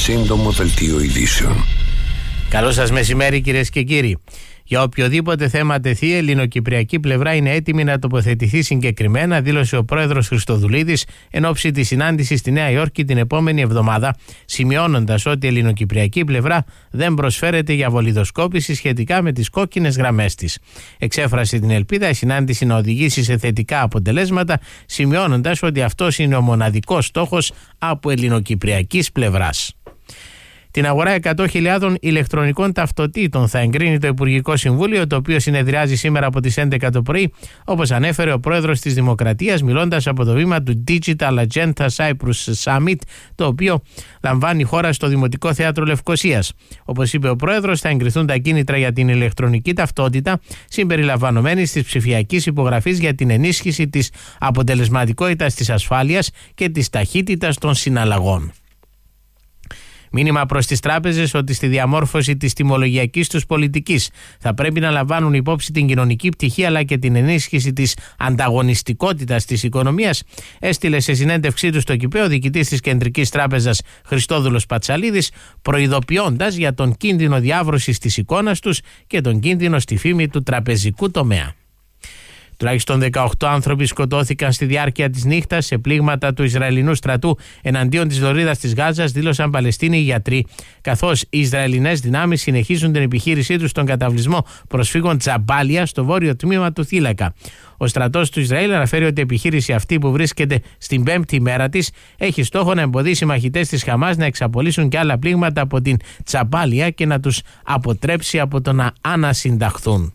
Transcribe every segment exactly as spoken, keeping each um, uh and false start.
σύντομο δελτίο ειδήσεων. Καλό σας μεσημέρι, κυρίες και κύριοι. Για οποιοδήποτε θέμα τεθεί, η ελληνοκυπριακή πλευρά είναι έτοιμη να τοποθετηθεί συγκεκριμένα, δήλωσε ο πρόεδρος Χριστοδουλίδης εν ώψη της συνάντησης στη Νέα Υόρκη την επόμενη εβδομάδα, σημειώνοντας ότι η ελληνοκυπριακή πλευρά δεν προσφέρεται για βολιδοσκόπηση σχετικά με τις κόκκινες γραμμές της. Εξέφρασε την ελπίδα η συνάντηση να οδηγήσει σε θετικά αποτελέσματα, σημειώνοντας ότι αυτός είναι ο μοναδικός στόχος από ελληνοκυπριακής πλευράς. Την αγορά εκατό χιλιάδων ηλεκτρονικών ταυτοτήτων θα εγκρίνει το Υπουργικό Συμβούλιο, το οποίο συνεδριάζει σήμερα από τις έντεκα το πρωί, όπως ανέφερε ο πρόεδρος της Δημοκρατίας, μιλώντας από το βήμα του Digital Agenda Cyprus Summit, το οποίο λαμβάνει η χώρα στο Δημοτικό Θέατρο Λευκωσίας. Όπως είπε ο πρόεδρος, θα εγκριθούν τα κίνητρα για την ηλεκτρονική ταυτότητα, συμπεριλαμβανομένης της ψηφιακής υπογραφής, για την ενίσχυση της αποτελεσματικότητας της ασφάλειας και της ταχύτητας των συναλλαγών. Μήνυμα προς τις τράπεζες ότι στη διαμόρφωση της τιμολογιακής τους πολιτικής θα πρέπει να λαμβάνουν υπόψη την κοινωνική πτυχή αλλά και την ενίσχυση της ανταγωνιστικότητας της οικονομίας, έστειλε σε συνέντευξή του στο ΚΥΠΕ ο διοικητής της Κεντρικής Τράπεζας Χριστόδουλος Πατσαλίδης, προειδοποιώντας για τον κίνδυνο διάβρωσης της εικόνας τους και τον κίνδυνο στη φήμη του τραπεζικού τομέα. Τουλάχιστον δεκαοκτώ άνθρωποι σκοτώθηκαν στη διάρκεια της νύχτας σε πλήγματα του Ισραηλινού στρατού εναντίον της λωρίδας της Γάζας, δήλωσαν Παλαιστίνοι γιατροί, καθώς οι Ισραηλινές δυνάμεις συνεχίζουν την επιχείρησή τους στον καταβλισμό προσφύγων Τζαμπάλια στο βόρειο τμήμα του θύλακα. Ο στρατός του Ισραήλ αναφέρει ότι η επιχείρηση αυτή, που βρίσκεται στην πέμπτη μέρα της, έχει στόχο να εμποδίσει μαχητές της Χαμάς να εξαπολύσουν και άλλα πλήγματα από την Τζαμπάλια και να τους αποτρέψει από το να ανασυνταχθούν.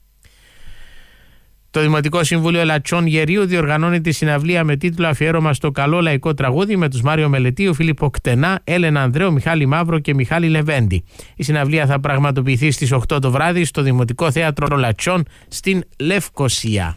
Το Δημοτικό Συμβούλιο Λατσών Γερίου διοργανώνει τη συναυλία με τίτλο «Αφιέρωμα στο καλό λαϊκό τραγούδι» με τους Μάριο Μελετίου, Φίλιππο Κτενά, Έλενα Ανδρέου, Μιχάλη Μαύρο και Μιχάλη Λεβέντη. Η συναυλία θα πραγματοποιηθεί στις οκτώ το βράδυ στο Δημοτικό Θέατρο Λατσών στην Λευκωσία.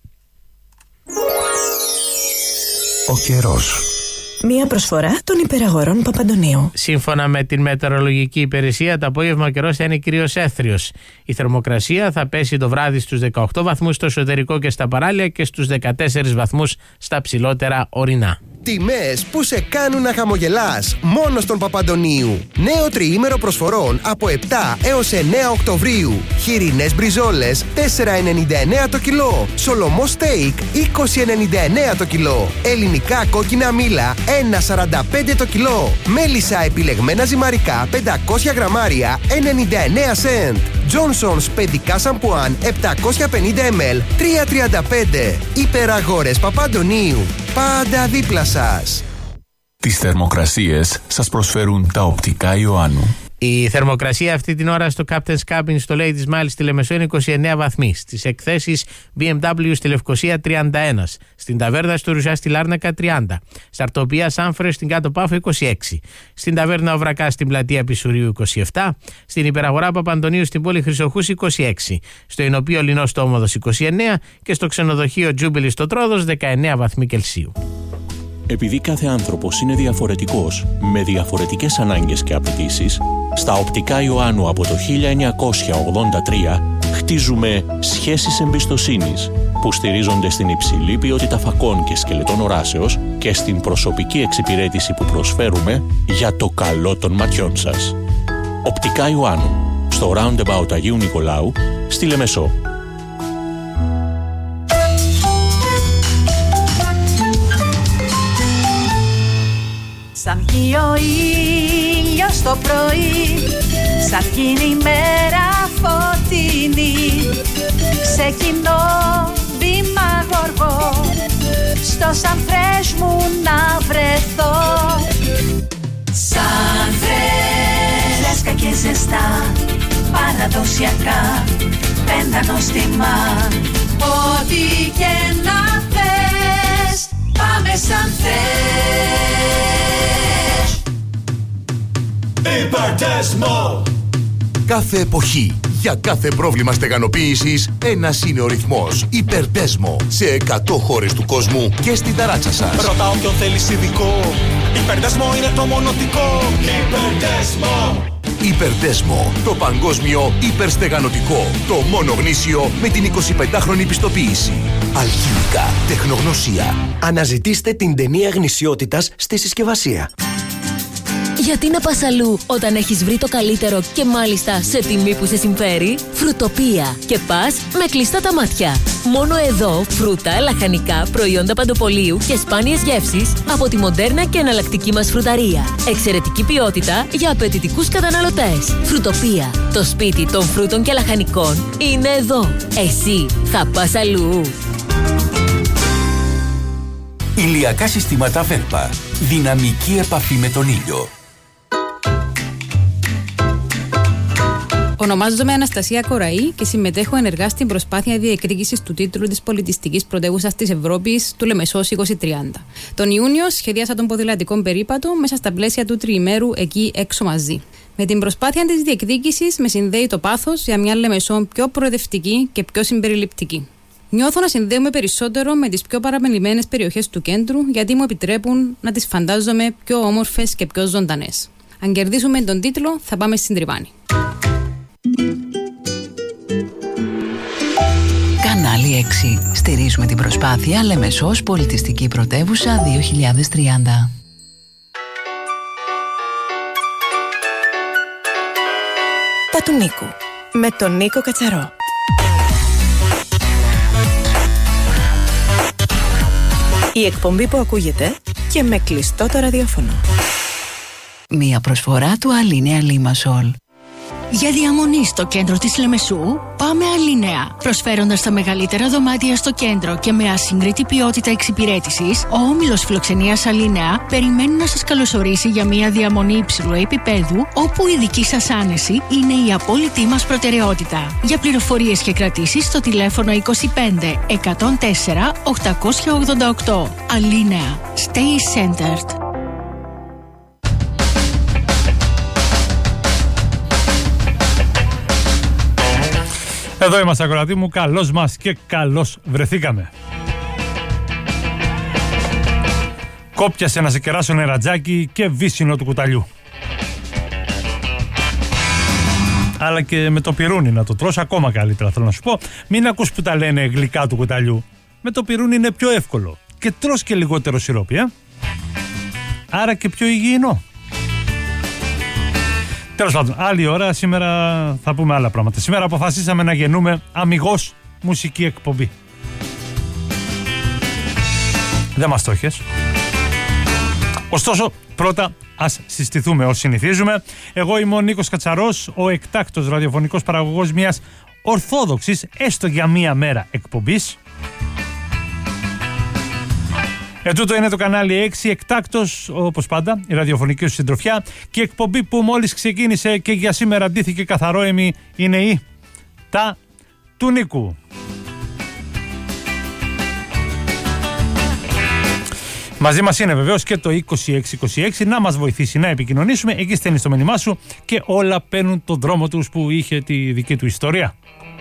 Ο καιρός. Μία προσφορά των υπεραγορών Παπαντονίου. Σύμφωνα με την μετεωρολογική υπηρεσία, το απόγευμα ο καιρός θα είναι κυρίως έθριος. Η θερμοκρασία θα πέσει το βράδυ στους δεκαοκτώ βαθμούς στο εσωτερικό και στα παράλια και στους δεκατέσσερις βαθμούς στα ψηλότερα ορεινά. Τιμές που σε κάνουν να χαμογελάς μόνο στον Παπαντονίου. Νέο τριήμερο προσφορών από επτά έως εννέα Οκτωβρίου. Χοιρινές μπριζόλες τέσσερα ενενήντα εννέα το κιλό. Σολομό στέικ είκοσι ενενήντα εννέα το κιλό. Ελληνικά κόκκινα μήλα ένα σαράντα πέντε το κιλό. Μέλισσα επιλεγμένα ζυμαρικά πεντακόσια γραμμάρια ενενήντα εννέα σεντ. Johnson's παιδικά σαμπουάν επτακόσια πενήντα μιλιλίτρα τρία τριάντα πέντε. Υπεραγορές Παπαντονίου. Πάντα δίπλα σας. Τις θερμοκρασίες σας προσφέρουν τα οπτικά Ιωάννου. Η θερμοκρασία αυτή την ώρα στο Captain's Cabin στο Ladies Mile στη Λεμεσό είναι είκοσι εννέα βαθμοί. Στις εκθέσεις μπι εμ ντάμπλιου στη Λευκωσία τριάντα ένα. Στην Ταβέρνα στο Ρουσιά στη Λάρνακα τριάντα. Στα Αρτοπία Σάμφρες στην Κάτω Πάφο είκοσι έξι. Στην Ταβέρνα Οβρακά στην Πλατεία Πισουρίου είκοσι επτά. Στην Υπεραγορά Παπαντονίου στην Πόλη Χρυσοχούς είκοσι έξι. Στο Ηνοπείο Λινός στο Όμοδος είκοσι εννέα. Και στο Ξενοδοχείο Τζούμπιλι στο Τρόδος δεκαεννέα βαθμοί Κελσίου. Επειδή κάθε άνθρωπος είναι διαφορετικός, με διαφορετικές ανάγκες και απαιτήσεις, στα οπτικά Ιωάννου από το χίλια εννιακόσια ογδόντα τρία χτίζουμε σχέσεις εμπιστοσύνης που στηρίζονται στην υψηλή ποιότητα φακών και σκελετών οράσεως και στην προσωπική εξυπηρέτηση που προσφέρουμε για το καλό των ματιών σας. Οπτικά Ιωάννου, στο Roundabout Αγίου Νικολάου, στη Λεμεσό. Σαν βγει ο ήλιος το πρωί, σαν γίνει η μέρα φωτεινή, ξεκινώ βήμα γοργό, στο Σανφρές μου να βρεθώ. Σανφρές και ζεστά, παραδοσιακά, πέντα νόστιμα, ό,τι και να θες, πάμε Σανφρές. Υπερδέσμο! Κάθε εποχή, για κάθε πρόβλημα στεγανοποίησης, ένας είναι ο ρυθμός. Υπερδέσμο. Σε εκατό χώρες του κόσμου και στην ταράτσα σας. Ρωτάω ποιον θέλεις ειδικό. Υπερδέσμο είναι το μονοτικό. Υπερδέσμο! Υπερδέσμο. Το παγκόσμιο υπερστεγανωτικό. Το μόνο γνήσιο με την εικοσιπεντάχρονη πιστοποίηση. Αλχημικά. Τεχνογνωσία. Αναζητήστε την ταινία γνησιότητας στη συσκευασία. Γιατί να πας αλλού όταν έχεις βρει το καλύτερο και μάλιστα σε τιμή που σε συμφέρει? Φρουτοπία. Και πας με κλειστά τα μάτια. Μόνο εδώ φρούτα, λαχανικά, προϊόντα παντοπολίου και σπάνιες γεύσεις από τη μοντέρνα και εναλλακτική μας φρουταρία. Εξαιρετική ποιότητα για απαιτητικούς καταναλωτές. Φρουτοπία. Το σπίτι των φρούτων και λαχανικών είναι εδώ. Εσύ θα πας αλλού? Ηλιακά συστήματα Βέρπα. Δυναμική επαφή με τον ήλιο. Ονομάζομαι Αναστασία Κοραή και συμμετέχω ενεργά στην προσπάθεια διεκδίκησης του τίτλου της πολιτιστικής πρωτεύουσας της Ευρώπης του Λεμεσός είκοσι τριάντα. Τον Ιούνιο σχεδίασα τον ποδηλατικό περίπατο μέσα στα πλαίσια του τριημέρου εκεί έξω μαζί. Με την προσπάθεια της διεκδίκησης με συνδέει το πάθος για μια Λεμεσό πιο προοδευτική και πιο συμπεριληπτική. Νιώθω να συνδέομαι περισσότερο με τις πιο παραμελημένες περιοχές του κέντρου, γιατί μου επιτρέπουν να τις φαντάζομαι πιο όμορφες και πιο ζωντανές. Αν κερδίσουμε τον τίτλο, θα πάμε στην Τριβάνη. Κανάλι έξι. Στηρίζουμε την προσπάθεια Λεμεσός Πολιτιστική Πρωτεύουσα δύο χιλιάδες τριάντα. Τα του Νίκου. Με τον Νίκο Κατσαρό. Η εκπομπή που ακούγεται και με κλειστό το ραδιόφωνο. Μία προσφορά του Αλίνεα Λίμασολ. Για διαμονή στο κέντρο της Λεμεσού, πάμε Αλίνεα. Προσφέροντας τα μεγαλύτερα δωμάτια στο κέντρο και με ασύγκριτη ποιότητα εξυπηρέτησης, ο όμιλος φιλοξενίας Αλίνεα περιμένει να σας καλωσορίσει για μια διαμονή υψηλού επίπεδου, όπου η δική σας άνεση είναι η απόλυτη μας προτεραιότητα. Για πληροφορίες και κρατήσεις στο τηλέφωνο είκοσι πέντε εκατόν τέσσερα οκτακόσια ογδόντα οκτώ. Αλίνεα. Stay centered. Εδώ είμαστε, ακροατή μου, καλώς μας και καλώς βρεθήκαμε. Κόπιασε να σε κεράσω νερατζάκι και βύσσινο του κουταλιού. Αλλά και με το πυρούνι να το τρως ακόμα καλύτερα, θέλω να σου πω. Μην ακούς που τα λένε γλυκά του κουταλιού. Με το πυρούνι είναι πιο εύκολο και τρως και λιγότερο σιρόπι, ε? Άρα και πιο υγιεινό. Τέλος πάντων, άλλη ώρα, σήμερα θα πούμε άλλα πράγματα. Σήμερα αποφασίσαμε να γεννούμε αμιγώς μουσική εκπομπή. Δεν μας το έχεις. Ωστόσο, πρώτα ας συστηθούμε ως συνηθίζουμε. Εγώ είμαι ο Νίκος Κατσαρός, ο εκτάκτος ραδιοφωνικός παραγωγός μιας ορθόδοξης, έστω για μία μέρα, εκπομπής. Ετούτο είναι το κανάλι έξι, εκτάκτος, όπως πάντα, η ραδιοφωνική σου συντροφιά, και η εκπομπή που μόλις ξεκίνησε και για σήμερα ντύθηκε καθαρόαιμη είναι η Τα του Νίκου. Μαζί μας είναι βεβαίως και το είκοσι έξι είκοσι έξι να μας βοηθήσει να επικοινωνήσουμε. Εκεί στέλνεις το μήνυμά σου και όλα παίρνουν τον δρόμο τους που είχε τη δική του ιστορία.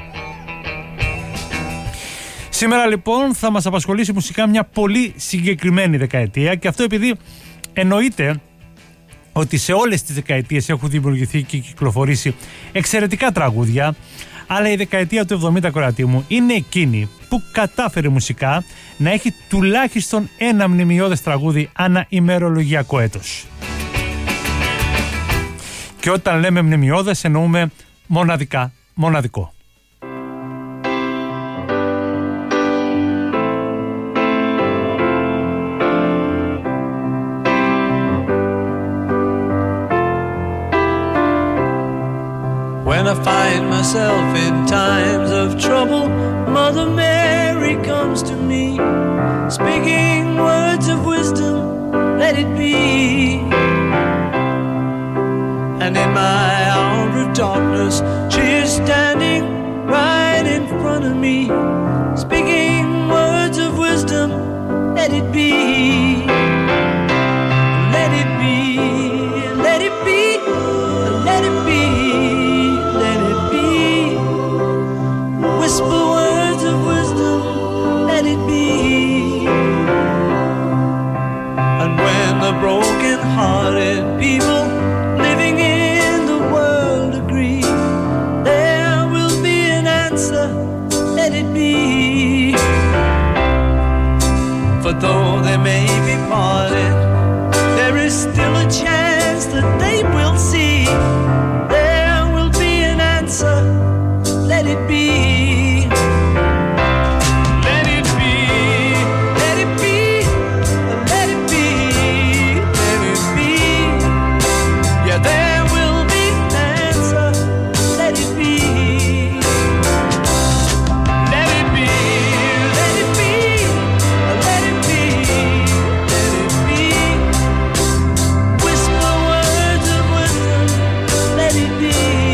Σήμερα λοιπόν θα μας απασχολήσει μουσικά μια πολύ συγκεκριμένη δεκαετία, και αυτό επειδή εννοείται ότι σε όλες τις δεκαετίες έχουν δημιουργηθεί και κυκλοφορήσει εξαιρετικά τραγούδια, αλλά η δεκαετία του εβδομήντα, κορατή μου, είναι εκείνη που κατάφερε μουσικά να έχει τουλάχιστον ένα μνημειώδες τραγούδι ανά ημερολογιακό έτος. Και όταν λέμε μνημειώδες εννοούμε μοναδικά, μοναδικό. When I find myself in times of trouble, Mother Mary comes to me, speaking words of wisdom, let it be. And in my hour of darkness, she is standing right in front of me, speaking words of wisdom, let it be. Let it be, let it be, let it be. Whisper words of wisdom, let it be. And when the broken-hearted people living in the world agree, there will be an answer, let it be. For though they may be parted, there is still a chance to answer they will see. There will be an answer, let it be. Let it be, let it be, let it be, let it be. Yeah, there will be an answer, let it be. Let it be, let it be, let it be, let it be. Whisper words of wisdom, let it be.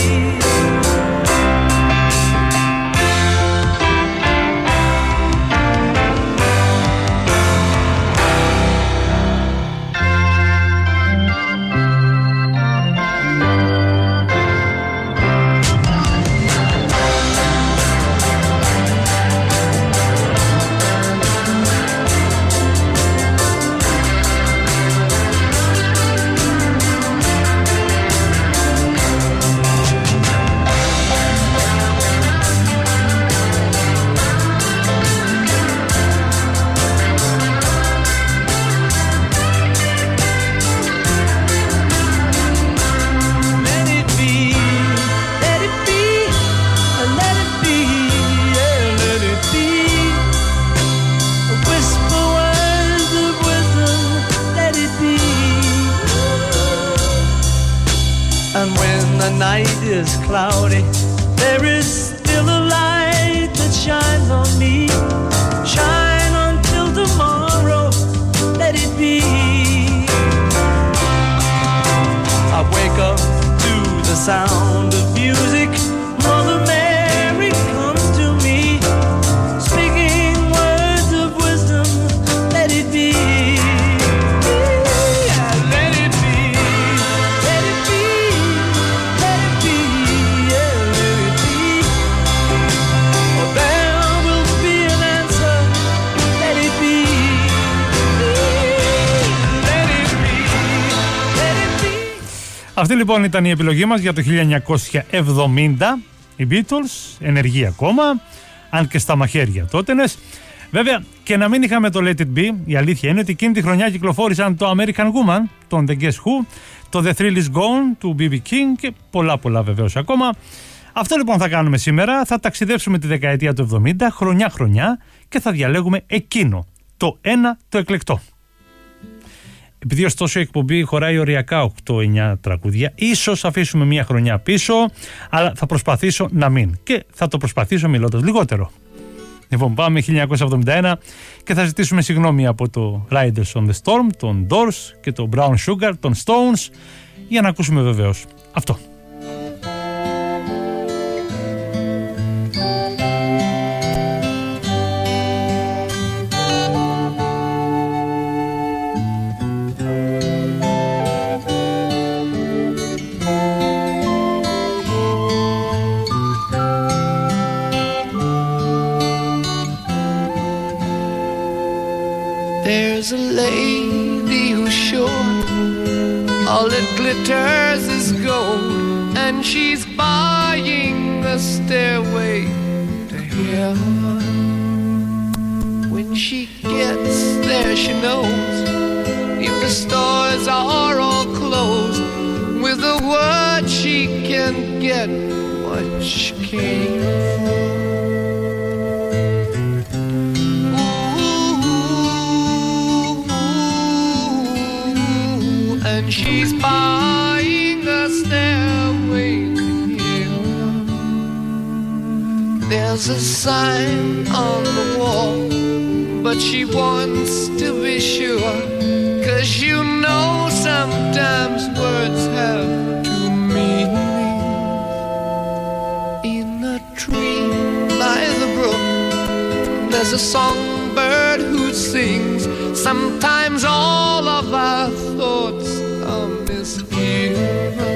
Let it be, let it be, let it be, yeah, let it be. Whisper words of wisdom, let it be. And when the night is cloudy, there is still a light that shines on me. Shine until tomorrow, let it be. I wake up to the sound of music. Mother Mary comes to me, speaking words of wisdom. Let it be. Yeah, let it be. Let it be. Let it be. Yeah, let it be. Oh, there will be an answer. Let it be. Let it be. Let it be. Αυτή λοιπόν ήταν η επιλογή μας για το χίλια εννιακόσια εβδομήντα. Οι Beatles, ενεργοί ακόμα, αν και στα μαχαίρια τότενες. Βέβαια, και να μην είχαμε το Let It Be, η αλήθεια είναι ότι εκείνη τη χρονιά κυκλοφόρησαν το American Woman, τον The Guess Who, το The Thrill Is Gone του μπι μπι King και πολλά πολλά βεβαίως ακόμα. Αυτό λοιπόν θα κάνουμε σήμερα, θα ταξιδέψουμε τη δεκαετία του εβδομήντα, χρονιά χρονιά, και θα διαλέγουμε εκείνο, το ένα το εκλεκτό. Επειδή ωστόσο η εκπομπή χωράει οριακά οκτώ εννιά τραγούδια, ίσως αφήσουμε μία χρονιά πίσω, αλλά θα προσπαθήσω να μην. Και θα το προσπαθήσω μιλώντας λιγότερο. Λοιπόν, πάμε χίλια εννιακόσια εβδομήντα ένα και θα ζητήσουμε συγγνώμη από το Riders on the Storm, τον Doors και το Brown Sugar, τον Stones, για να ακούσουμε βεβαίως αυτό. There's a lady who's sure all that glitters is gold, and she's buying a stairway to heaven. When she gets there, she knows if the stores are all closed, with a word she can get what she came for. And she's buying a stairway to heaven. There's a sign on the wall, but she wants to be sure, 'cause you know sometimes words have two meanings. In a tree by the brook, there's a songbird who sings. Sometimes all of our thoughts are misgiven.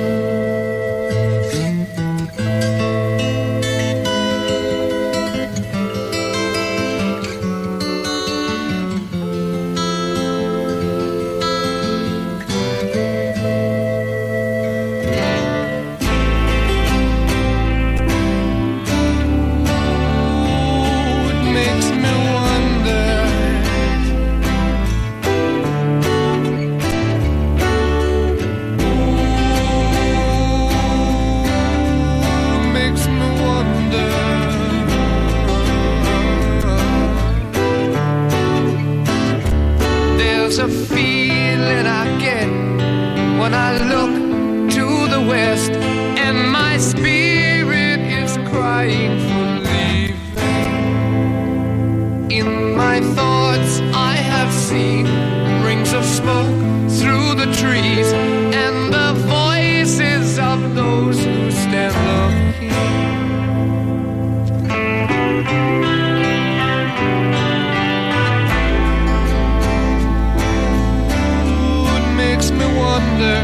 when I look to the west, and my spirit is crying for leaving. In my thoughts I have seen rings of smoke through the trees, and the voices of those who stand looking. Ooh, it makes me wonder.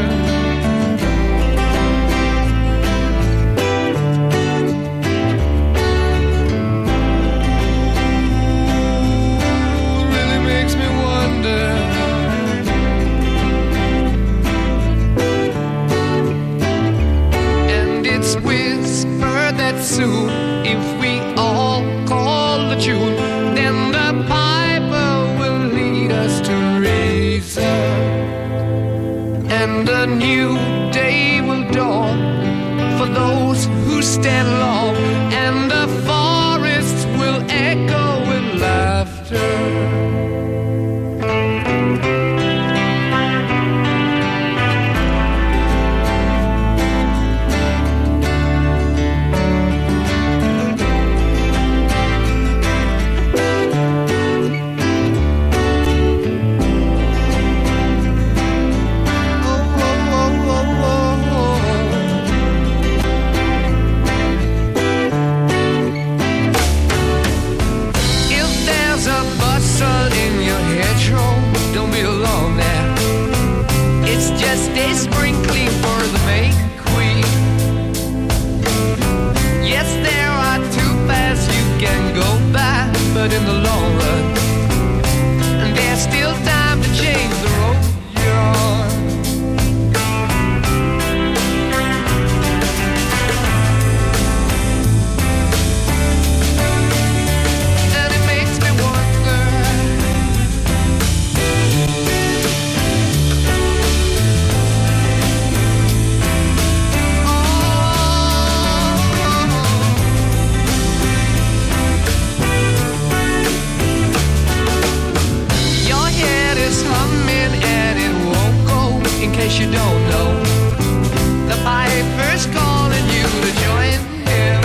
Soon, if we all call the tune, then the piper will lead us to reason, and a new day will dawn for those who stand long, and the forests will echo with laughter. A sprinkling for the May Queen. Yes, there are two paths you can go by, but in the long run, there's still time to change the road you're on. And it makes me wonder. In case you don't know, the piper's calling you to join him.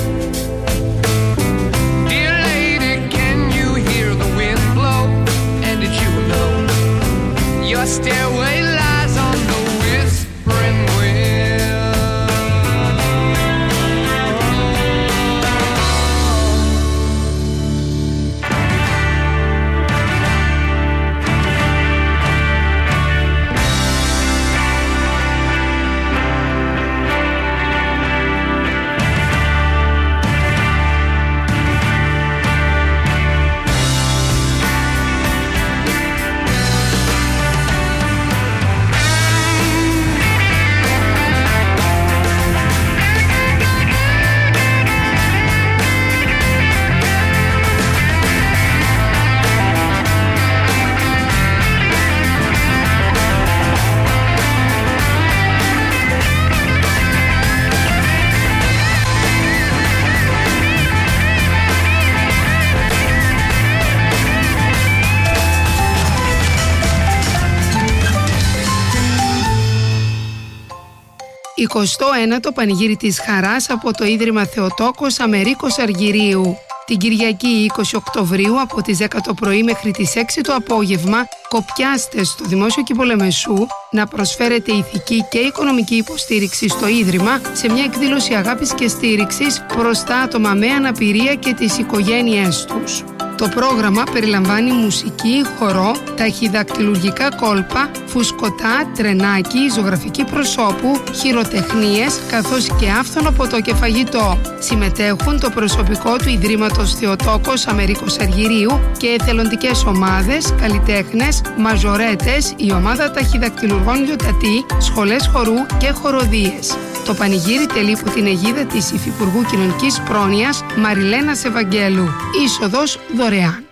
Dear lady, can you hear the wind blow? And did you know your stairway lies on the whispering wind? εικοστό ένατο Πανηγύρι της Χαράς από το Ίδρυμα Θεοτόκος Αμερίκος Αργυρίου. Την Κυριακή είκοσι Οκτωβρίου από τις δέκα το πρωί μέχρι τις έξι το απόγευμα κοπιάστε στο Δημόσιο Κήπο Λεμεσού να προσφέρετε ηθική και οικονομική υποστήριξη στο Ίδρυμα σε μια εκδήλωση αγάπης και στήριξης προς τα άτομα με αναπηρία και τις οικογένειές τους. Το πρόγραμμα περιλαμβάνει μουσική, χορό, ταχυδακτυλουργικά κόλπα, φουσκωτά, τρενάκι, ζωγραφική προσώπου, χειροτεχνίες καθώς και άφθονο ποτό και φαγητό. Συμμετέχουν το προσωπικό του Ιδρύματος Θεοτόκος Αμερίκος Αργυρίου και εθελοντικές ομάδες, καλλιτέχνες, μαζορέτες, η ομάδα ταχυδακτυλουργών Λιωτατή, σχολές χορού και χοροδίες. Το πανηγύρι τελεί υπό την αιγίδα της Υφυπουργού Κοινωνικής Πρόνοιας Μαριλένας Ευαγγέλου. Είσοδος δωρεάν.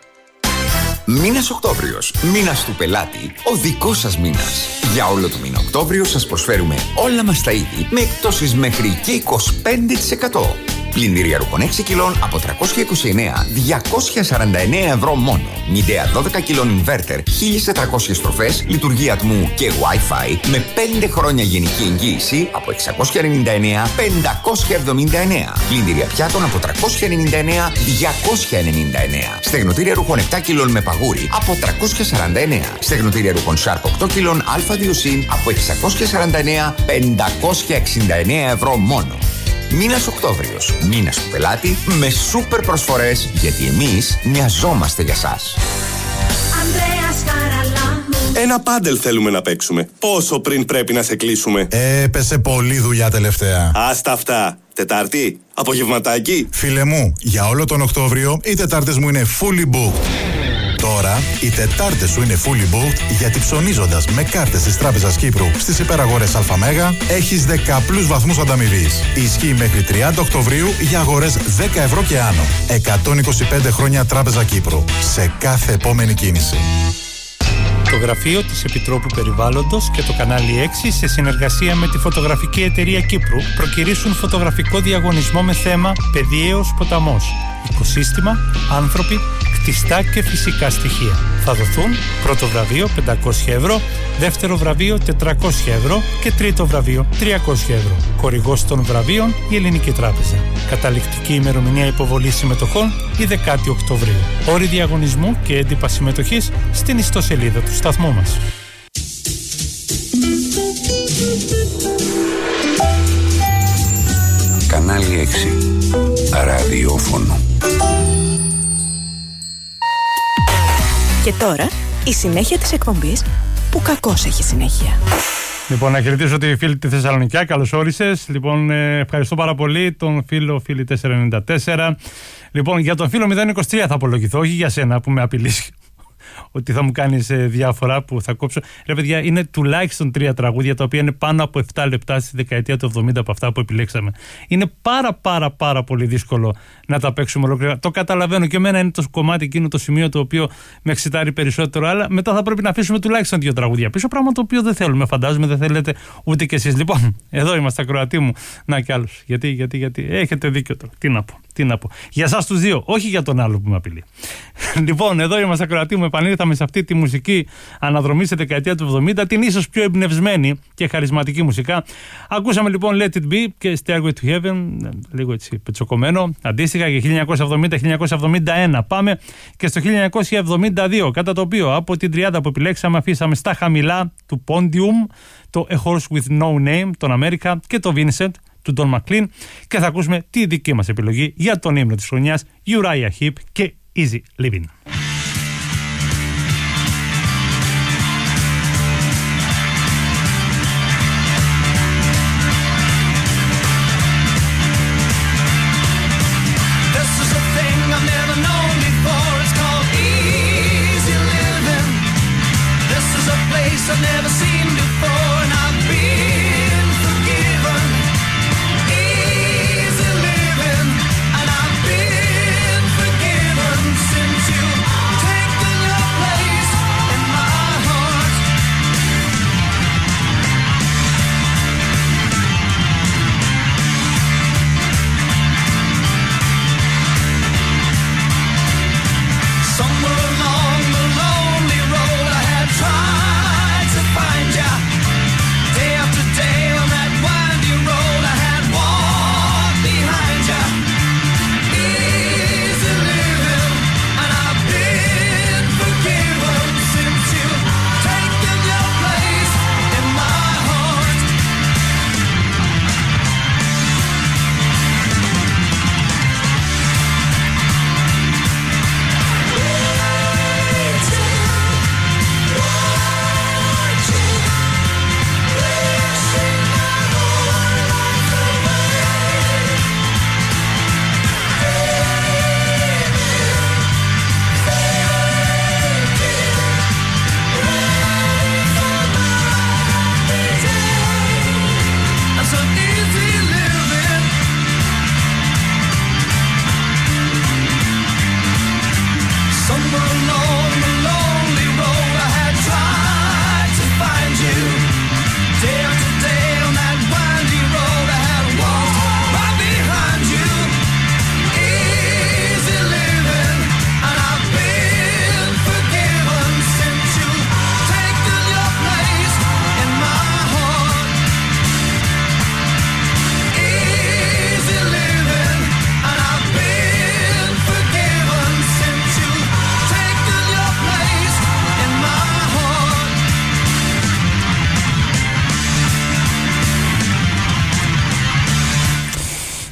Μήνας Οκτώβριος, μήνας του πελάτη, ο δικός σας μήνας. Για όλο το μήνα Οκτώβριο σας προσφέρουμε όλα μας τα είδη με εκπτώσεις μέχρι και είκοσι πέντε τοις εκατό. Πλυντήρια ρούχων έξι κιλών από τριακόσια είκοσι εννέα, διακόσια σαράντα εννέα ευρώ μόνο. Midea δώδεκα κιλών inverter, χίλιες τετρακόσιες στροφές, λειτουργία ατμού και Wi-Fi με πέντε χρόνια γενική εγγύηση από εξακόσια ενενήντα εννέα, πεντακόσια εβδομήντα εννέα. Πλυντήρια πιάτων από τριακόσια ενενήντα εννέα, διακόσια ενενήντα εννέα. Στεγνοτήρια ρούχων επτά κιλών με παγούρι από τριακόσια σαράντα εννέα. Στεγνοτήρια ρούχων Sharp οκτώ κιλών Α δύο συν από εξακόσια σαράντα εννέα, πεντακόσια εξήντα εννέα ευρώ μόνο. Μήνας Οκτώβριος, μήνας του πελάτη με σούπερ προσφορές, γιατί εμείς νοιαζόμαστε για σας. Ένα πάντελ θέλουμε να παίξουμε. Πόσο πριν πρέπει να σε κλείσουμε? Έπεσε πολλή δουλειά τελευταία. Άστα αυτά. Τετάρτη, απογευματάκι. Φίλε μου, για όλο τον Οκτώβριο οι Τετάρτες μου είναι fully booked. Τώρα οι Τετάρτες σου είναι fully booked, γιατί ψωνίζοντας με κάρτες της Τράπεζας Κύπρου στις υπεραγορές ΑΜΕΓΑ έχεις δεκαπλούς βαθμούς ανταμοιβής. Ισχύει μέχρι τριάντα Οκτωβρίου για αγορές δέκα ευρώ και άνω. εκατόν είκοσι πέντε χρόνια Τράπεζα Κύπρου. Σε κάθε επόμενη κίνηση. Το γραφείο της Επιτρόπου Περιβάλλοντος και το κανάλι έξι, σε συνεργασία με τη Φωτογραφική Εταιρεία Κύπρου, προκυρήσουν φωτογραφικό διαγωνισμό με θέμα «Παιδιαίος ποταμός. Οικοσύστημα, άνθρωποι, κτιστά και φυσικά στοιχεία». Θα δοθούν πρώτο βραβείο πεντακόσια ευρώ, δεύτερο βραβείο τετρακόσια ευρώ και τρίτο βραβείο τριακόσια ευρώ. Χορηγός των βραβείων η Ελληνική Τράπεζα. Καταληκτική ημερομηνία υποβολής συμμετοχών η δέκατη Οκτωβρίου. Όροι διαγωνισμού και έντυπα συμμετοχής στην ιστοσελίδα του σταθμού μας. Κανάλι έξι. Ραδιόφωνο. Και τώρα η συνέχεια της εκπομπής που κακώς έχει συνέχεια. Λοιπόν, να χαιρετήσω τη φίλη τη Θεσσαλονικιά. Καλώς όρισες. Λοιπόν, ε, ευχαριστώ πάρα πολύ τον φίλο φίλη τετρακόσια ενενήντα τέσσερα. Λοιπόν, για τον φίλο μηδέν είκοσι τρία θα απολογηθώ, όχι για σένα που με απειλείς ότι θα μου κάνεις ε, διάφορα που θα κόψω. Ρε παιδιά, είναι τουλάχιστον τρία τραγούδια τα οποία είναι πάνω από επτά λεπτά στη δεκαετία του εβδομήντα από αυτά που επιλέξαμε. Είναι πάρα πάρα πάρα πολύ δύσκολο να τα παίξουμε ολόκληρα. Το καταλαβαίνω, και εμένα είναι το κομμάτι εκείνο, το σημείο το οποίο με εξητάρει περισσότερο, αλλά μετά θα πρέπει να αφήσουμε τουλάχιστον δύο τραγούδια πίσω, πράγμα το οποίο δεν θέλουμε, φαντάζομαι δεν θέλετε ούτε κι εσείς. Λοιπόν, εδώ είμαστε, ακροατοί μου. Να κι άλλους. Γιατί, γιατί, γιατί. Έχετε δίκιο τώρα. Τι να πω, τι να πω. Για εσάς τους δύο, όχι για τον άλλο που με απειλεί. Λοιπόν, εδώ είμαστε, ακροατοί μου. Επανήλθαμε σε αυτή τη μουσική αναδρομή στη δεκαετία του εβδομήντα, την ίσως πιο εμπνευσμένη και χαρισματική μουσικά. Ακούσαμε λοιπόν Let It Be και Stairway to Heaven, λίγο έτσι πετσοκομμένο, αντίστοιχα για χίλια εννιακόσια εβδομήντα χίλια εννιακόσια εβδομήντα ένα. Πάμε και στο χίλια εννιακόσια εβδομήντα δύο, κατά το οποίο από την τριάντα που επιλέξαμε αφήσαμε στα χαμηλά του Pondium το A Horse With No Name, τον America, και το Vincent του Don McLean, και θα ακούσουμε τη δική μας επιλογή για τον ύμνο της χρονιάς, Uriah Heep και Easy Living. I've never seen before, and I've been forgiven. Easy living, and I've been forgiven since you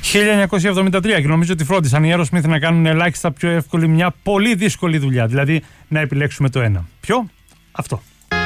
χίλια εννιακόσια εβδομήντα τρία και νομίζω ότι φρόντισαν οι Aerosmith να κάνουν ελάχιστα πιο εύκολη μια πολύ δύσκολη δουλειά. Δηλαδή να επιλέξουμε το ένα. Ποιο? Αυτό.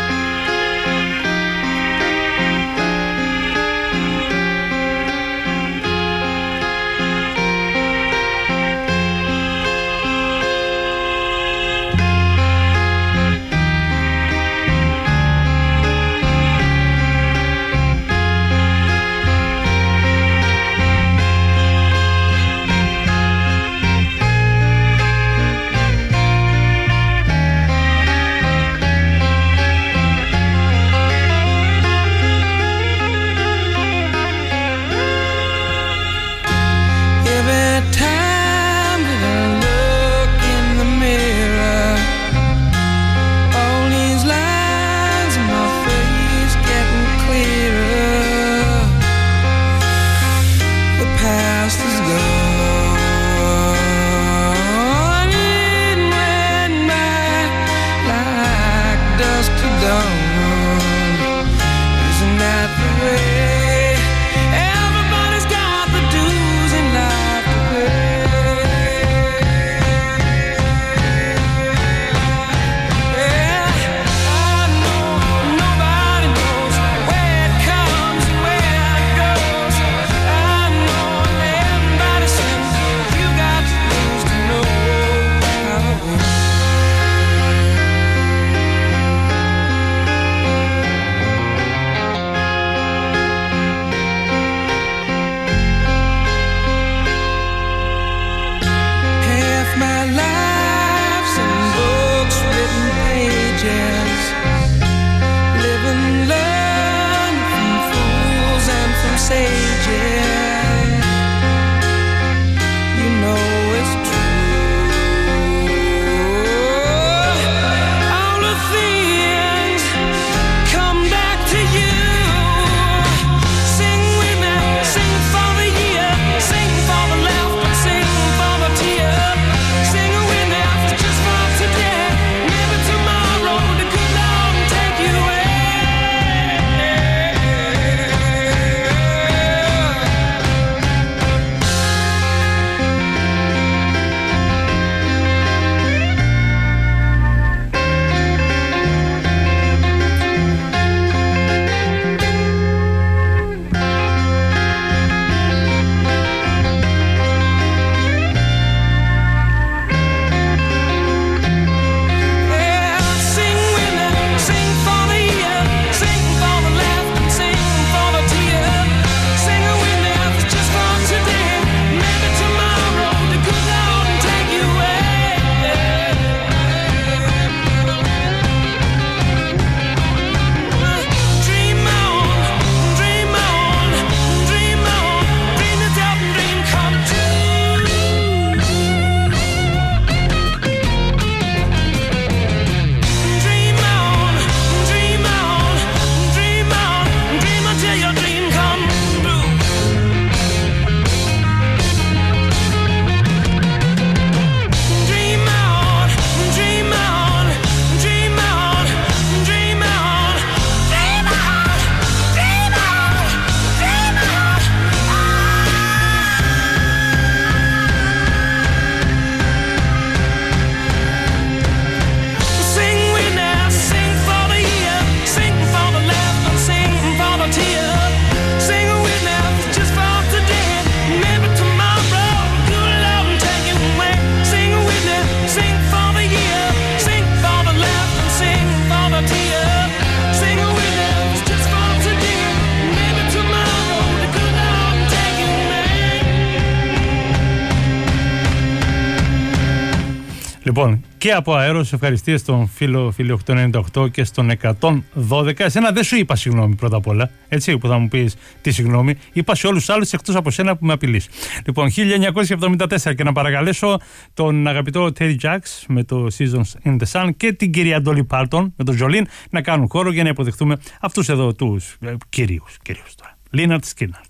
Λοιπόν, και από αέρος ευχαριστίες στον φίλο φίλο οκτακόσια ενενήντα οκτώ και στον εκατόν δώδεκα. Εσένα δεν σου είπα συγγνώμη πρώτα απ' όλα, έτσι, που θα μου πεις τι συγγνώμη. Είπα σε όλους τους άλλους εκτός από σένα που με απειλείς. Λοιπόν, χίλια εννιακόσια εβδομήντα τέσσερα και να παρακαλέσω τον αγαπητό Terry Jacks με το Seasons in the Sun και την κυρία Dolly Parton με τον Jolene να κάνουν χώρο για να υποδεχτούμε αυτούς εδώ τους ε, κυρίους, κυρίους τώρα. Lynyrd Skynyrd.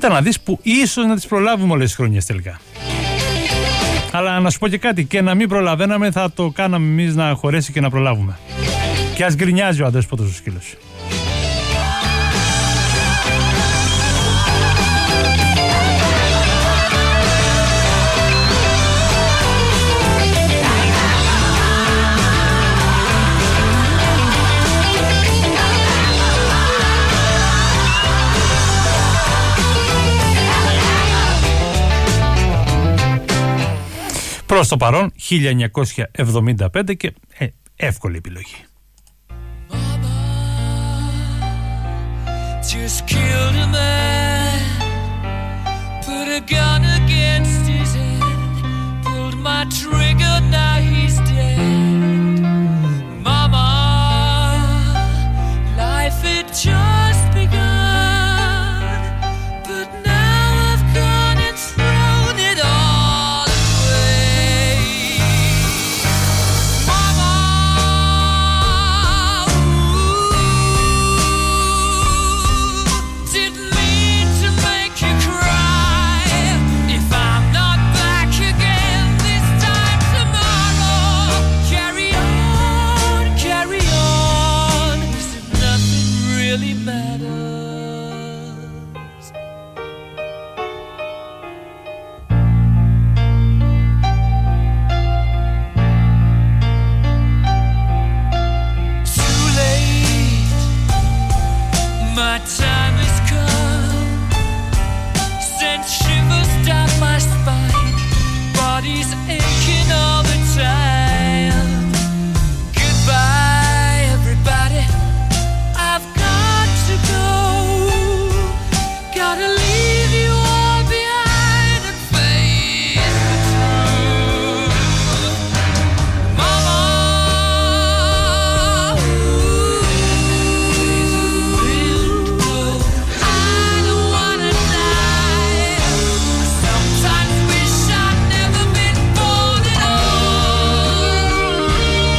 Κοίτα να δεις που ίσως να τις προλάβουμε όλες τις χρονιές τελικά. Αλλά να σου πω και κάτι, και να μην προλαβαίναμε θα το κάναμε εμείς να χωρέσει και να προλάβουμε. Και ας γκρινιάζει ο αδέσποτος ο σκύλος. Προς το παρόν χίλια εννιακόσια εβδομήντα πέντε και ε, εύκολη επιλογή. Just killed a man, put a gun against his head, pulled my trigger, now he's dead. Mama, life had just begun, but now I've gone and thrown it all away. Mama, didn't mean to make you cry. If I'm not back again this time tomorrow, carry on, carry on, as if nothing really matters. Too late, my time has come. Sent shivers down my spine, body's aching all the time. Goodbye, everybody, I've got to go. Gotta leave you all behind and face the truth. Mama, I don't wanna die. Sometimes wish I'd never been born at all.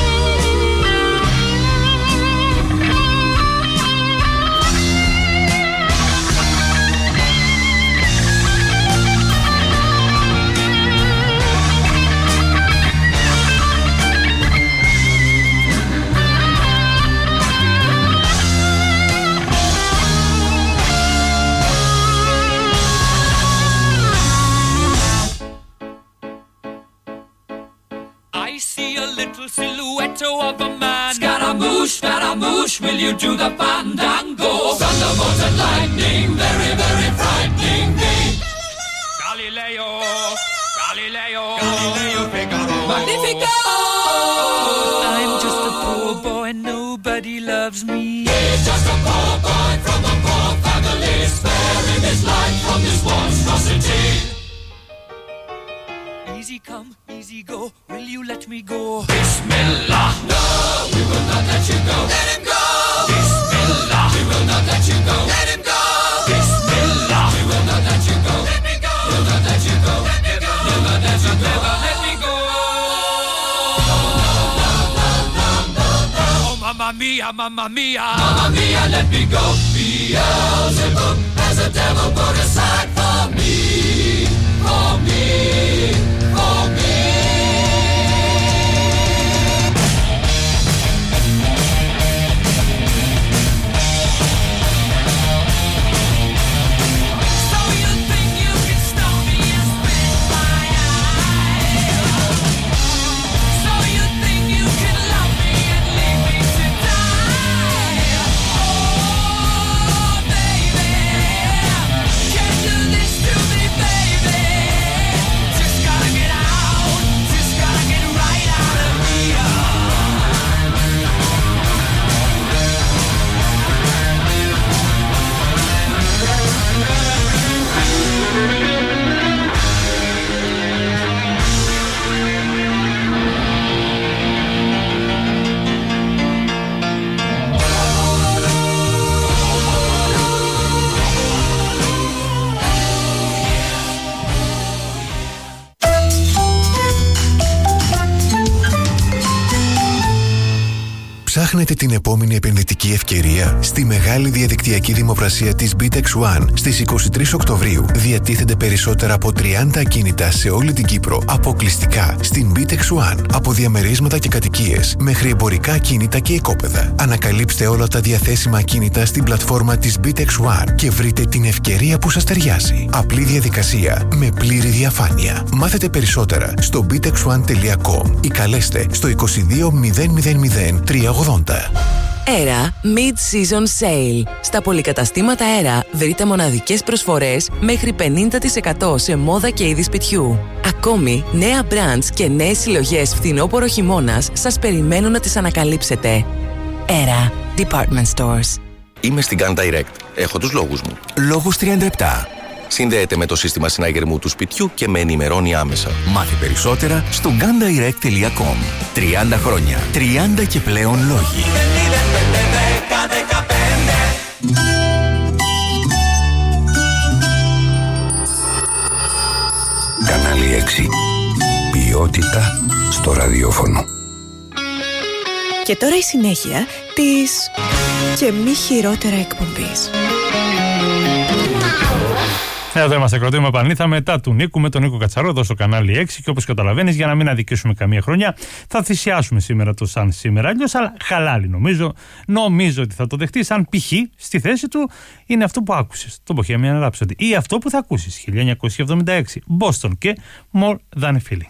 I see a little silhouette of a man. Scaramouche, Scaramouche, will you do the fandango? Thunderbolt and lightning, very, very frightening me. Galileo, Galileo, Galileo Figaro, Magnifico! I'm just a poor boy, nobody loves me. He's just a poor boy from a poor family, sparing his life from this monstrosity. Easy come, easy go, will you let me go? Bismillah! No, we will not let you go. Let him go! Bismillah! We will not let you go. Let him go! Bismillah! We will not let you go. Let me go! We'll not let you go. Let me go! We'll not let you go. Never let me go! No, no, no, no, no, no, no. Oh, mamma mia, mamma mia! Mamma mia, let me go! Beelzebub has a devil put aside for me, for me, for me. So you think you can stop me and spit my eye? So you think you can love me and leave me to die? Oh, baby, can't do this to me, baby. Ψάχνετε την επόμενη επενδυτική ευκαιρία? Στη μεγάλη διαδικτυακή δημοπρασία της Bitex One στις είκοσι τρεις Οκτωβρίου διατίθενται περισσότερα από τριάντα ακίνητα σε όλη την Κύπρο αποκλειστικά στην Bitex One. Από διαμερίσματα και κατοικίες μέχρι εμπορικά ακίνητα και οικόπεδα. Ανακαλύψτε όλα τα διαθέσιμα ακίνητα στην πλατφόρμα της Bitex One και βρείτε την ευκαιρία που σας ταιριάζει. Απλή διαδικασία με πλήρη διαφάνεια. Μάθετε περισσότερα στο bitex one τελεία com ή καλέστε στο είκοσι δύο μηδέν μηδέν μηδέν τρία ογδόντα. Αέρα Mid-Season Sale. Στα πολυκαταστήματα Αέρα βρείτε μοναδικές προσφορές μέχρι πενήντα τοις εκατό σε μόδα και είδη σπιτιού. Ακόμη, νέα brands και νέες συλλογές φθινόπωρο χειμώνας σας περιμένουν να τις ανακαλύψετε. Αέρα Department Stores. Είμαι στην Gun Direct. Έχω τους λόγους μου. Λόγος τριάντα επτά. Συνδέεται με το σύστημα συναγερμού του σπιτιού και με ενημερώνει άμεσα. Μάθει περισσότερα στο gun direct τελεία com. τριάντα χρόνια, τριάντα και πλέον λόγοι. Κανάλι έξι. Ποιότητα στο ραδιόφωνο. Και τώρα η συνέχεια της και μη χειρότερα εκπομπής. Εδώ είμαστε, κρατούμε επανήλθα μετά του Νίκου με τον Νίκο Κατσαρό εδώ στο κανάλι έξι. Και όπως καταλαβαίνεις, για να μην αδικήσουμε καμία χρονιά, θα θυσιάσουμε σήμερα το σαν σήμερα. Αλλιώς, αλλά χαλάλι νομίζω. Νομίζω ότι θα το δεχτείς. Αν π.χ. στη θέση του είναι αυτό που άκουσες, το Bohemian Rhapsody, ή αυτό που θα ακούσεις χίλια εννιακόσια εβδομήντα έξι, Boston και More Than a Feeling.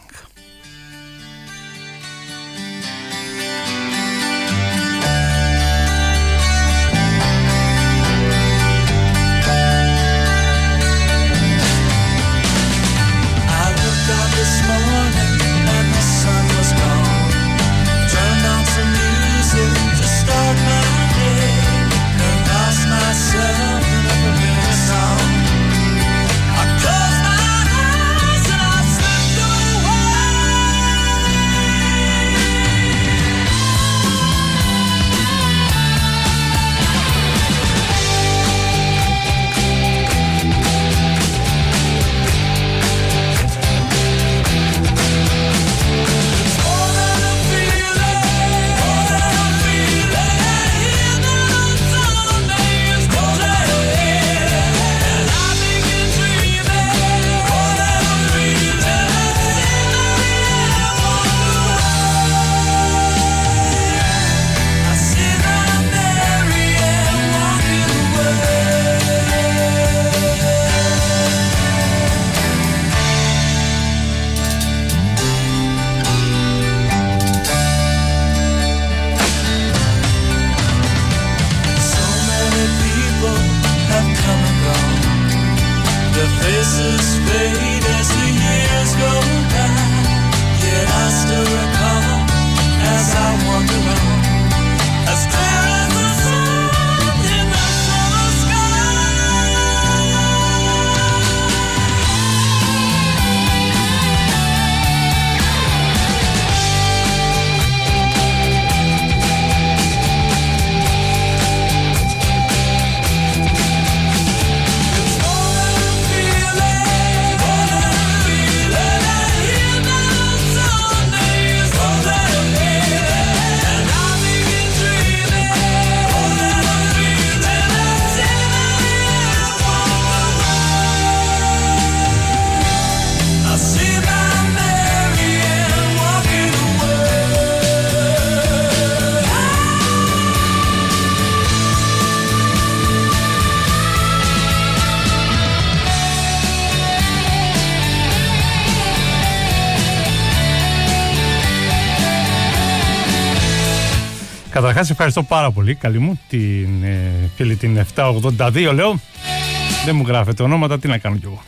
Καταρχάς ευχαριστώ πάρα πολύ, καλή μου, την ε, φίλη την επτακόσια ογδόντα δύο λέω. Δεν μου γράφετε ονόματα, τι να κάνω κι εγώ.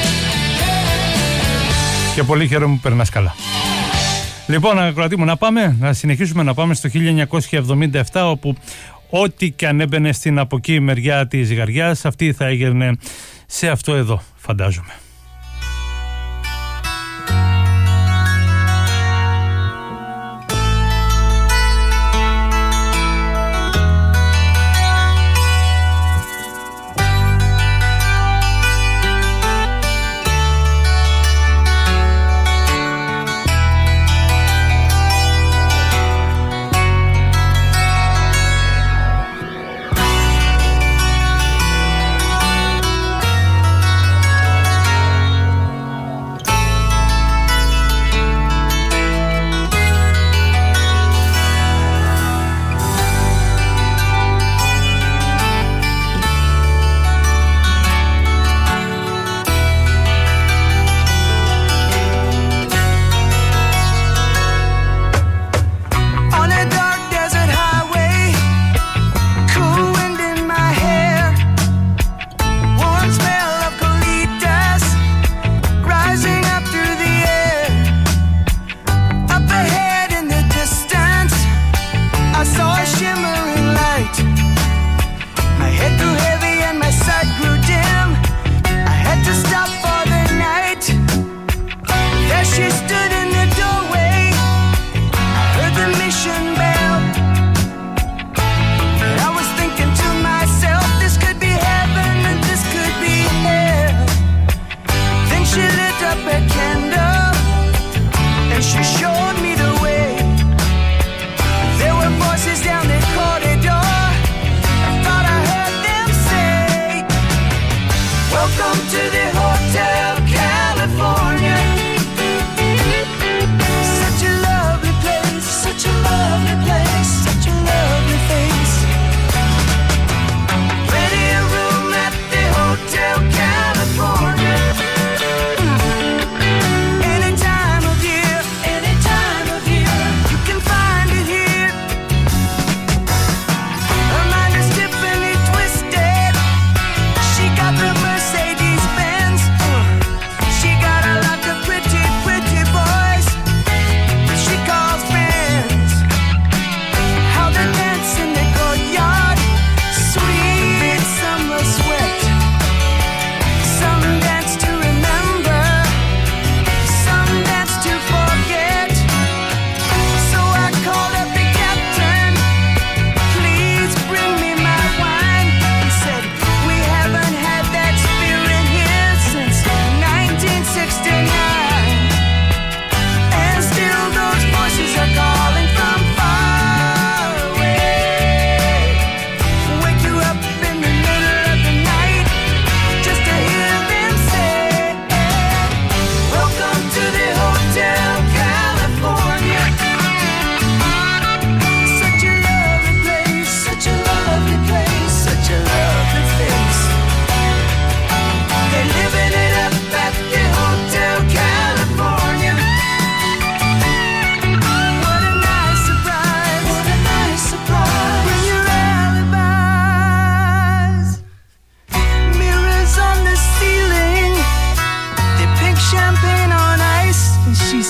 Και πολύ χαίρομαι που περνάς καλά. Λοιπόν, ακροατή μου, να πάμε, να συνεχίσουμε να πάμε στο χίλια εννιακόσια εβδομήντα επτά, όπου ό,τι και αν έμπαινε στην από εκεί μεριά της ζυγαριάς, αυτή θα έγινε σε αυτό εδώ, φαντάζομαι.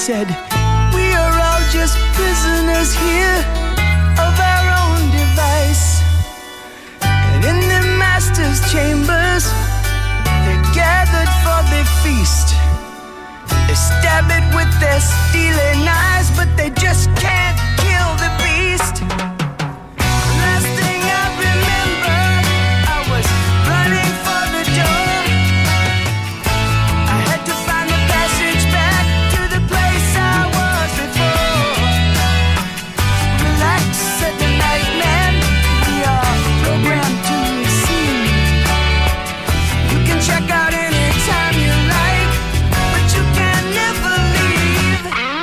said, we are all just prisoners here of our own device. And in the master's chambers, they gathered for the feast. They stab it with their stealing eyes, but they just can't kill the beast. Last thing I remember, I was running for the door. I had to find the passage back to the place I was before. Relax, said the night man, we are programmed to receive. You can check out anytime you like, but you can never leave.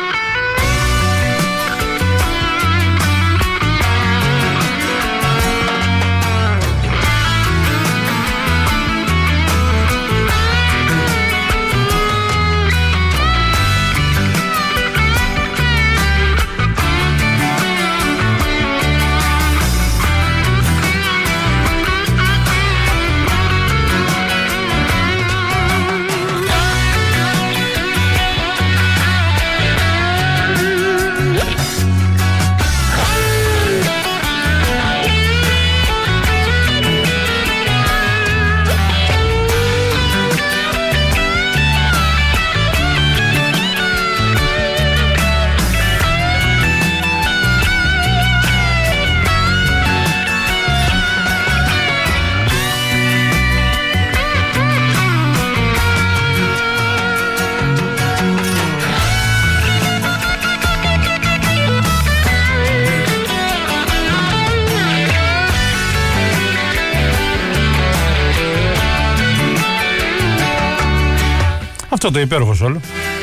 Αυτό το υπέροχο σόλο.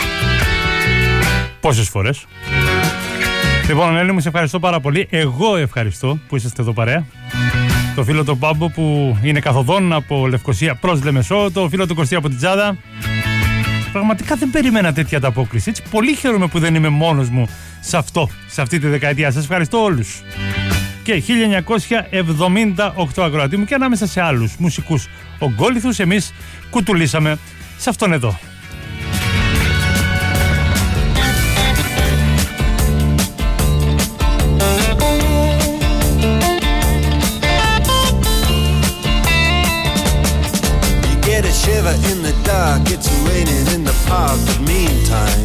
Πόσες φορές. Λοιπόν, Έλλη μου, σε ευχαριστώ πάρα πολύ. Εγώ ευχαριστώ που είσαστε εδώ παρέα. Το φίλο του Πάμπο που είναι καθοδόν από Λευκοσία προς Λεμεσό. Το φίλο του Κωστή από την Τζάδα. Πραγματικά δεν περίμενα τέτοια ανταπόκριση. Έτσι, πολύ χαίρομαι που δεν είμαι μόνος μου σε αυτό, σε αυτή τη δεκαετία. Σας ευχαριστώ όλους. Και χίλια εννιακόσια εβδομήντα οκτώ ακροατή μου, και ανάμεσα σε άλλους μουσικούς ογκόληθους, εμείς κουτουλήσαμε σε αυτόν εδώ. Shiver in the dark, it's raining in the park, but meantime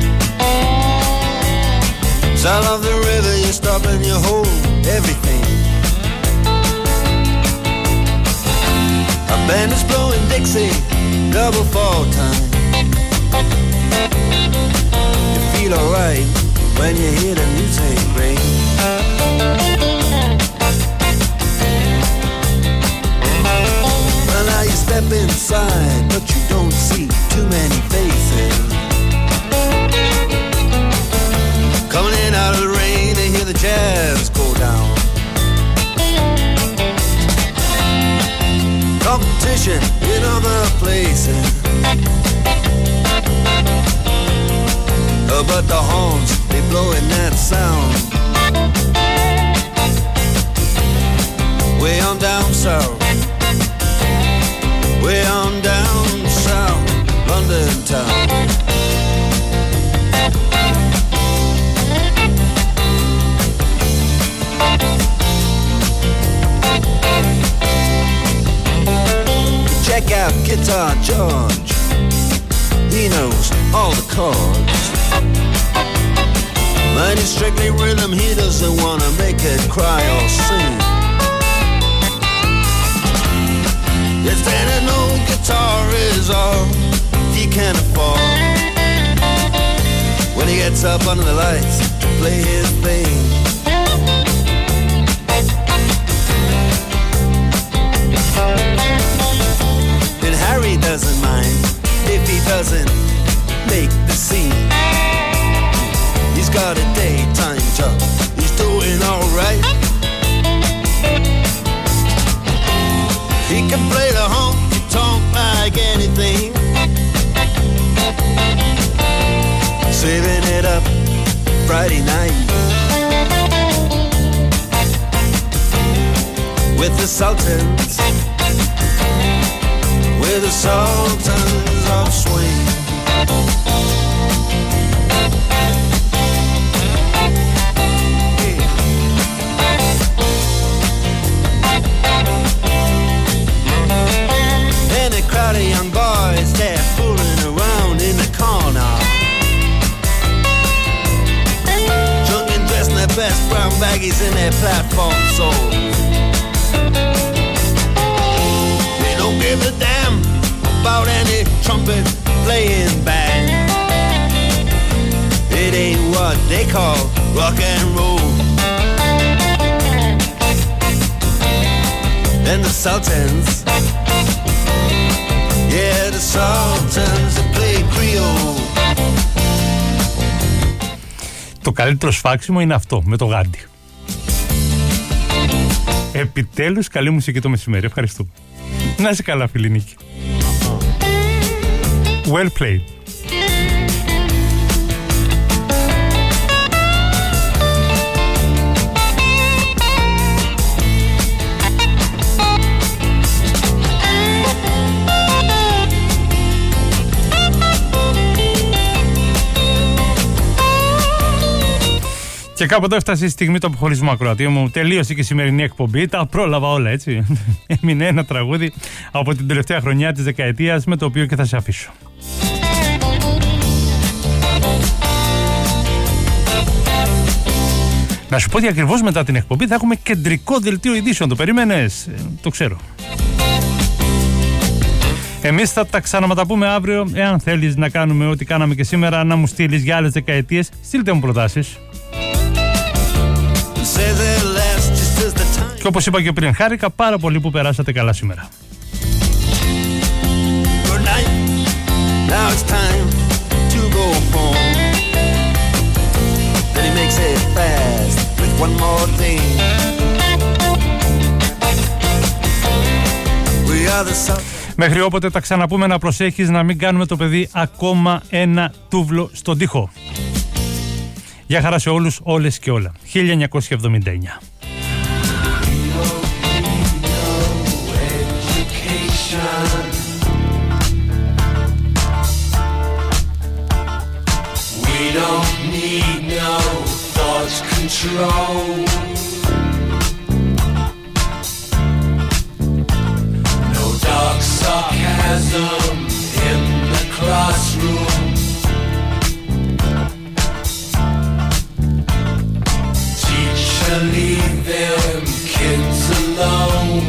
sound of the river, you stop and you hold everything. A band is blowing Dixie, double fall time. You feel alright when you hear the music ring. Now you step inside, but you don't see too many faces. Coming in out of the rain, they hear the jazz go down. Competition in other places, uh, but the horns, they blowing that sound. Way on down south, way on down south, London town. Check out Guitar George, he knows all the chords. Mine is strictly rhythm, he doesn't wanna make it cry or sing. Yes, then an old guitar is all he can afford. When he gets up under the lights to play his thing. And Harry doesn't mind if he doesn't make the scene. He's got a daytime job, he's doing alright. He can play the honky-tonk like anything, saving it up Friday night with the Sultans, with the Sultans of Swing. baggies in their platform soles. They don't give a damn about any trumpet playing band. It ain't what they call rock and roll. And the Sultans, yeah, the Sultans that play Creole. Το καλύτερο σφάξιμο είναι αυτό, με το Γάντι. Επιτέλους, καλή μουσική το μεσημέρι. Ευχαριστούμε. Να είσαι καλά, φίλη Νίκη. Well played. Και κάποτε έφτασε η στιγμή του αποχωρισμού, ακροατή μου. Τελείωσε και η σημερινή εκπομπή. Τα πρόλαβα όλα, έτσι. Έμεινε ένα τραγούδι από την τελευταία χρονιά της δεκαετίας, με το οποίο και θα σε αφήσω. Να σου πω ότι ακριβώς μετά την εκπομπή θα έχουμε κεντρικό δελτίο ειδήσεων. Το περίμενες? Ε, το ξέρω. Εμείς θα τα ξαναματαπούμε αύριο. Εάν θέλεις να κάνουμε ό,τι κάναμε και σήμερα, να μου στείλεις για άλλες δεκαετίες, στείλτε μου προτάσεις. Και όπως είπα και πριν, χάρηκα πάρα πολύ που περάσατε καλά σήμερα. Μέχρι όποτε τα ξαναπούμε, να προσέχεις να μην κάνουμε το παιδί ακόμα ένα τούβλο στον τοίχο. Γεια χαρά σε όλους, όλες και όλα. χίλια εννιακόσια εβδομήντα εννιά. We don't need no thought control. No dark sarcasm in the classroom. Teacher, leave them kids alone.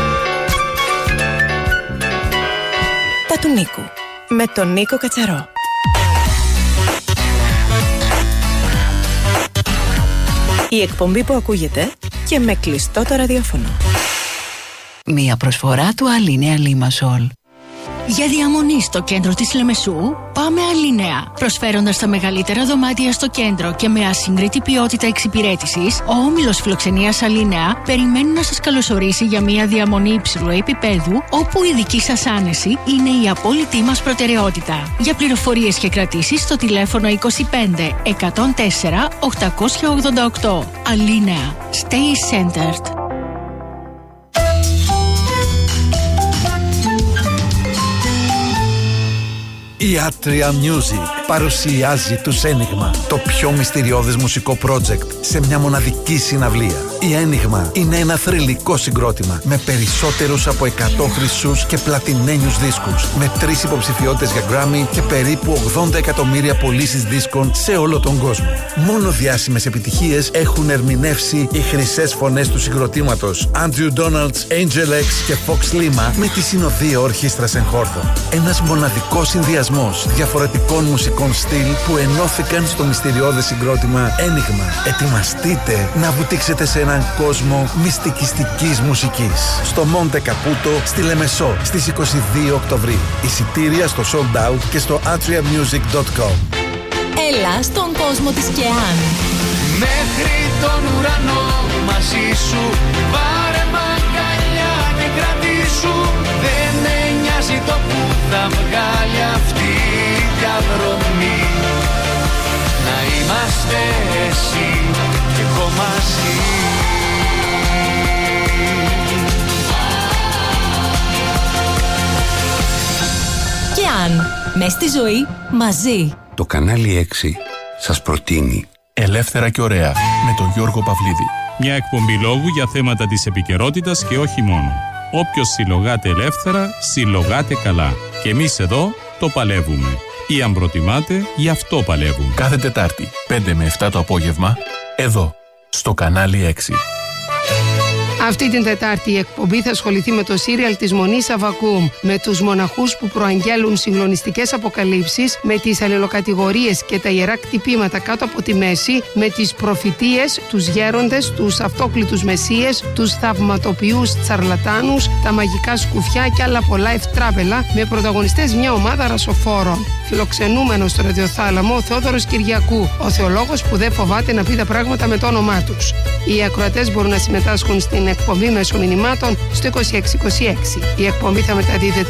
Του Νίκου, με τον Νίκο Κατσαρό. Η εκπομπή που ακούγεται και με κλειστό το ραδιόφωνο. Μία προσφορά του Αλίνεα Limassol. Για διαμονή στο κέντρο της Λεμεσού, πάμε Αλίνεα. Προσφέροντας τα μεγαλύτερα δωμάτια στο κέντρο και με ασύγκριτη ποιότητα εξυπηρέτησης, ο όμιλος φιλοξενίας Αλίνεα περιμένει να σας καλωσορίσει για μια διαμονή υψηλού επίπεδου, όπου η δική σας άνεση είναι η απόλυτη μας προτεραιότητα. Για πληροφορίες και κρατήσεις στο τηλέφωνο είκοσι πέντε εκατόν τέσσερα οκτακόσια ογδόντα οκτώ. Αλίνεα. Stay centered. Η Atria Music παρουσιάζει τους Ένιγμα, το πιο μυστηριώδες μουσικό project σε μια μοναδική συναυλία. Η Ένιγμα είναι ένα θρυλικό συγκρότημα με περισσότερους από εκατό χρυσούς και πλατινένιους δίσκους, με τρεις υποψηφιότητες για Grammy και περίπου ογδόντα εκατομμύρια πωλήσεις δίσκων σε όλο τον κόσμο. Μόνο διάσημες επιτυχίες έχουν ερμηνεύσει οι χρυσές φωνές του συγκροτήματος Andrew Donalds, Angel X και Fox Lima με τη συνοδεία ορχήστρας εν χόρδο. Ένας μοναδικός συνδυασμός διαφορετικών μουσικών στυλ που ενώθηκαν στο μυστηριώδες συγκρότημα Ένιγμα. Ετοιμαστείτε να βουτήξετε σε έναν κόσμο μυστικιστικής μουσικής. Στο Monte Caputo, στη Λεμεσό, στις είκοσι δύο Οκτωβρίου. Εισιτήρια στο Sold Out και στο atria music dot com. Έλα στον κόσμο της ΚΕΑΝ. Μέχρι τον ουρανό μαζί σου, πάρε μ' αγκαλιά και κρατήσου. Δεν με νοιάζει το που θα βγάλει αυτή η διαδρομή. Να είμαστε εσύ και εγώ μαζί. ΚΕΑΝ. Μες στη ζωή μαζί. Το κανάλι έξι σας προτείνει Ελεύθερα και ωραία με τον Γιώργο Παυλίδη. Μια εκπομπή λόγου για θέματα της επικαιρότητας και όχι μόνο. Όποιος συλλογάται ελεύθερα, συλλογάται καλά. Και εμείς εδώ το παλεύουμε. Ή αν προτιμάτε, γι' αυτό παλεύουμε. Κάθε Τετάρτη, πέντε με επτά το απόγευμα, εδώ, στο κανάλι έξι. Αυτή την Τετάρτη η εκπομπή θα ασχοληθεί με το σύριαλ της Μονής Αβακούμ, με τους μοναχούς που προαγγέλουν συγκλονιστικές αποκαλύψεις, με τις αλληλοκατηγορίες και τα ιερά κτυπήματα κάτω από τη μέση, με τις προφητείες, τους γέροντες, τους αυτόκλητους μεσσίες, τους θαυματοποιούς τσαρλατάνους, τα μαγικά σκουφιά και άλλα πολλά ευτράπελα, με πρωταγωνιστές μια ομάδα ρασοφόρων. Φιλοξενούμενος στο ραδιοθάλαμο ο Θεόδωρος Κυριακού, ο θεολόγος που δεν φοβάται να πει τα πράγματα με το όνομά τους. Οι ακροατές μπορούν να συμμετάσχουν στην εκπομπή μέσω μηνυμάτων στο είκοσι έξι είκοσι έξι. Η εκπομπή θα μεταδίδεται